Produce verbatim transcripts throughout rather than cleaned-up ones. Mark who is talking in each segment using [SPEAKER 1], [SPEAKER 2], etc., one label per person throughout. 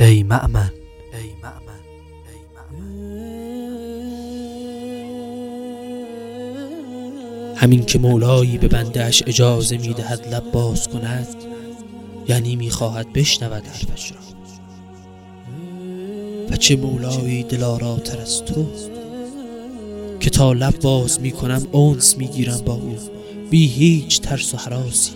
[SPEAKER 1] ای مأمن، ای مأمن، ای مأمن. همین که مولایی به بنده اش اجازه میدهد لب باز کند، یعنی میخواهد بشنود حرفش را. و چه مولایی دلاراتر از تو که تا لب باز میکنم انس میگیرم با او بی هیچ ترس و هراسی.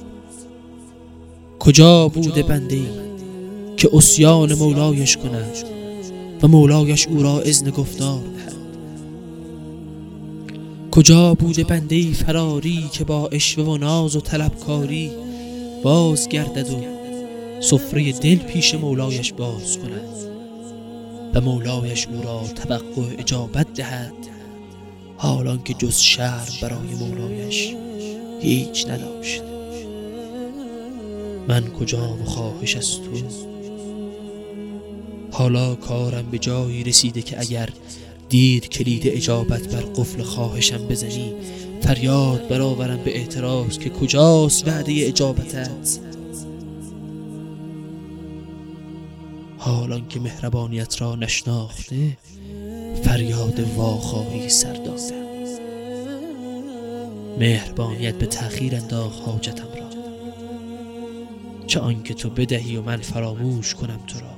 [SPEAKER 1] کجا بوده بنده ای که عصیان مولایش کند و مولایش او را اذن گفتار دهد؟ کجا بوده بنده ای فراری که با عشوه و ناز و طلبکاری باز گردد و سفره دل پیش مولایش باز کند و مولایش او را توقع اجابت دهد، حالان که جز شرم برای مولایش هیچ نداشت. من کجا و خواهش از تو؟ حالا کارم به جایی رسیده که اگر دیر کلید اجابت بر قفل خواهشم بزنی، فریاد برآورم به اعتراض که کجاست وعده اجابتت، حالان که مهربانیت را نشناخته فریاد واخواهی سر دادم. مهربانیت به تأخیر انداخت حاجتم را، چه آنکه تو بدهی و من فراموش کنم تو را،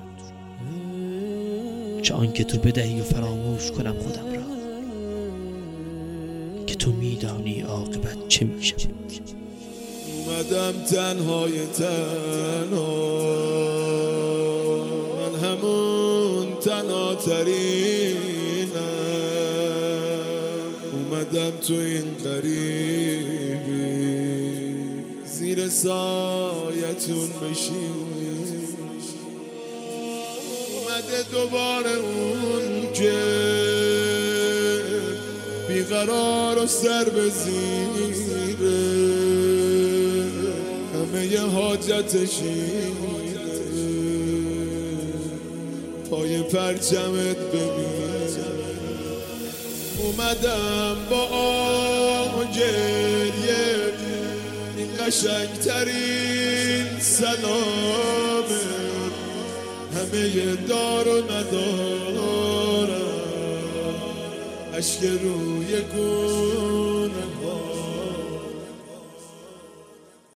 [SPEAKER 1] چه آنکه تو بدهی و فراموش کنم خودم را، که تو میدانی عاقبت چه میشه.
[SPEAKER 2] اومدم تنهای تنها، من همون تنها ترینم، اومدم تو این غریبی زیر سایتون بشین. اومده دوباره اون که بیقرار و سر به زیره، همه ی حاجتشینه، پای پرچمت ببین. اومدم با آه و گریه، این قشنگترین سلامه، همه ی دار و ندارم، اشک روی گونه